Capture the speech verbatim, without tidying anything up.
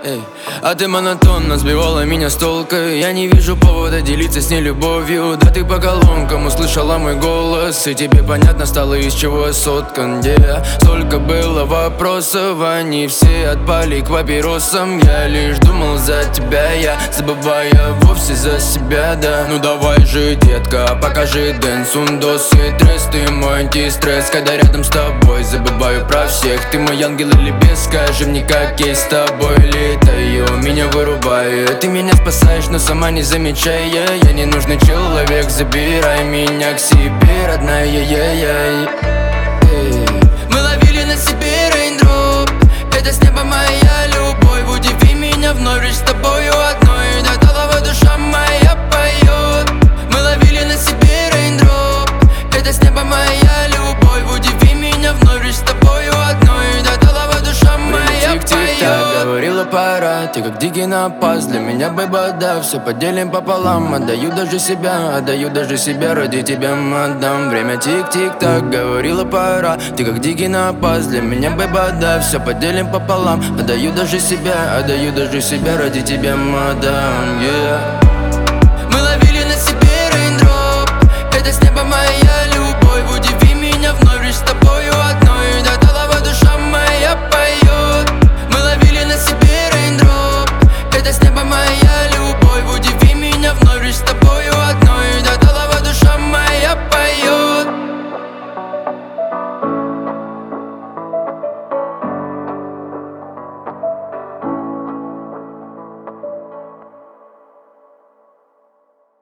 Эй. А ты монотонно сбивала меня с толка. Я не вижу повода делиться с ней любовью. Да ты по колонкам услышала мой голос, и тебе понятно стало, из чего я соткан. Yeah. Столько было вопросов, они все отпали к папиросам. Я лишь думал за тебя, я забывая вовсе за себя, да. Ну давай же, детка, покажи дэнс, ундос и тресс. Ты мой антистресс, когда рядом с тобой забываю про всех. Ты мой ангел или бес, скажи мне, как есть с тобой. Летаю, меня вырубает. Ты меня спасаешь, но сама не замечая. Я ненужный человек, забирай меня к себе, родная. Я-я-я. Мы ловили на себе рейндроп, это с неба моя любовь. Удиви меня вновь лишь с тобою одной, до талого душа моя поет. Мы ловили на себе рейндроп, это с неба моя любовь. Удиви меня вновь лишь с тобою одной, до талого душа моя поет. Говорила пора, ты как дикий напас. Для меня бэйба, да, все поделим пополам. Отдаю даже себя, отдаю даже себя, ради тебя отдам. Время тик-тик-так, говорила пора, ты как дикий напас. Для меня бэйба, да, все поделим пополам. Отдаю даже себя, отдаю даже себя, ради тебя отдам, yeah.